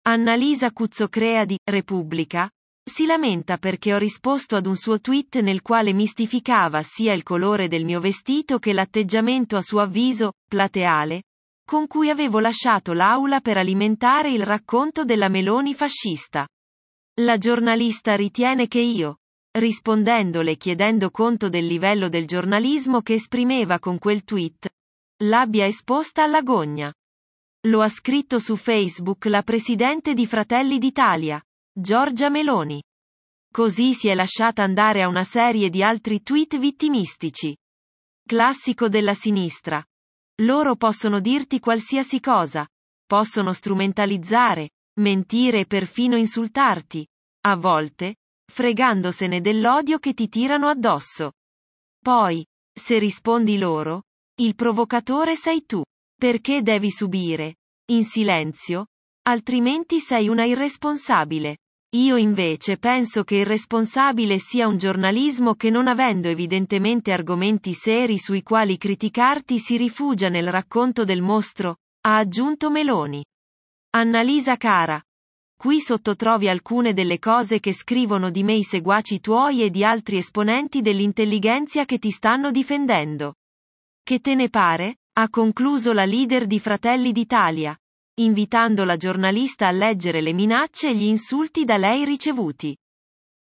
Annalisa Cuzzocrea di Repubblica si lamenta perché ho risposto ad un suo tweet nel quale mistificava sia il colore del mio vestito che l'atteggiamento a suo avviso plateale con cui avevo lasciato l'aula per alimentare il racconto della Meloni fascista. La giornalista ritiene che io, rispondendole chiedendo conto del livello del giornalismo che esprimeva con quel tweet, l'abbia esposta alla gogna. Lo ha scritto su Facebook la presidente di Fratelli d'Italia, Giorgia Meloni. Così si è lasciata andare a una serie di altri tweet vittimistici. Classico della sinistra. Loro possono dirti qualsiasi cosa. Possono strumentalizzare, mentire e perfino insultarti. A volte, fregandosene dell'odio che ti tirano addosso. Poi, se rispondi loro, il provocatore sei tu. Perché devi subire, in silenzio? Altrimenti sei una irresponsabile. Io invece penso che irresponsabile sia un giornalismo che non avendo evidentemente argomenti seri sui quali criticarti si rifugia nel racconto del mostro, ha aggiunto Meloni. Annalisa cara. Qui sotto trovi alcune delle cose che scrivono di me i seguaci tuoi e di altri esponenti dell'intellighenzia che ti stanno difendendo. Che te ne pare? Ha concluso la leader di Fratelli d'Italia, invitando la giornalista a leggere le minacce e gli insulti da lei ricevuti.